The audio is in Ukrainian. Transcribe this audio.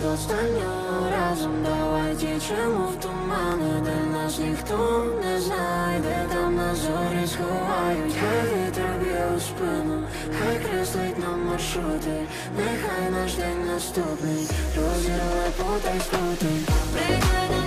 останнього разом. Давай тічемо в тумани, де нас ніхто не знайде. Там на зорі сховають, хай вітер б'є у спину, хай креслить нам маршрути, нехай наш день наступний розірве по та й скрути.